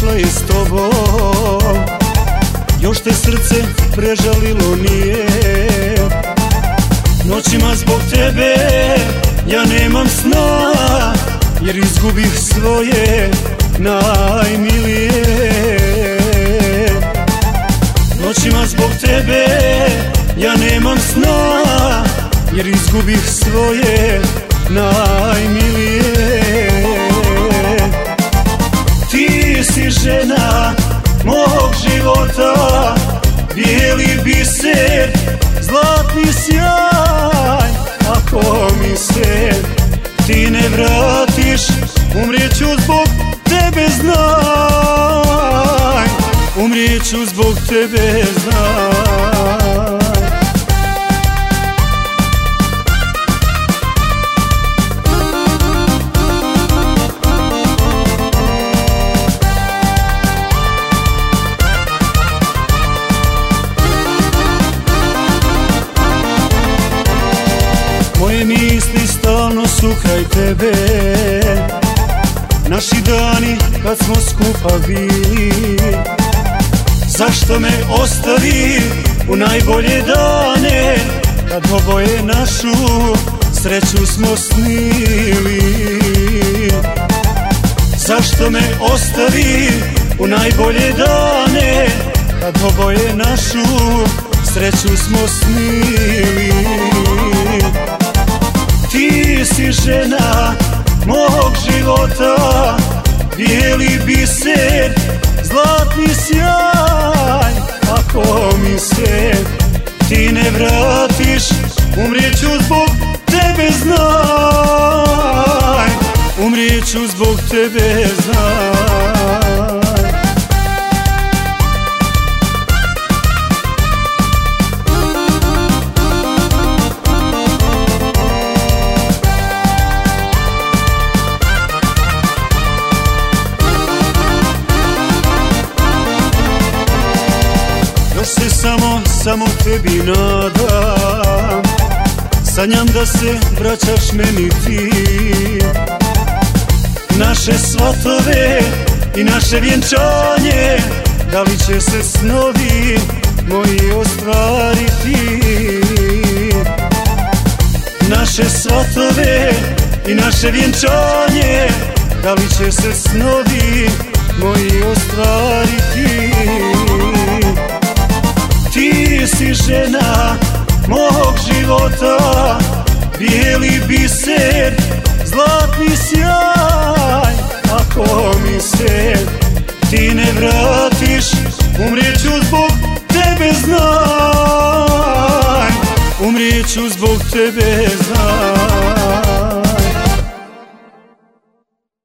otišla je s tobom, još te srce prežalilo nije. Noćima zbog tebe ja nemam sna, jer izgubih svoje najmilije. Noćima zbog tebe ja nemam sna, jer izgubih svoje najmilije. Ti si žena mog života, bijeli biser, zlatni sjaj. Ako mi se ti ne vratiš, umrijeću zbog tebe, znaj. Umrijeću zbog tebe, znaj. Moje misli stalno su kraj tebe, naši dani kad smo skupa bili. Zašto me ostavi u najbolje dane, kad oboje našu sreću smo snili? Zašto me ostavi u najbolje dane, kad oboje našu sreću smo snili? Ti si žena mog života, bijeli biser, zlatni sjaj. Ako mi se ti ne vratiš, umrijeću zbog tebe, znaj. Umrijeću zbog tebe, znaj. Se samo tebi nadam, sanjam da se vraćaš meni ti. Naše svatove i naše vjenčanje, da li će se snovi moji ostvariti? Naše svatove i naše vjenčanje, da li će se snovi moji ostvariti? Ti si žena mog života, bijeli biser, zlatni sjaj. Ako mi se ti ne vratiš, umrijeću zbog tebe, znaj. Umrijeću zbog tebe, znaj.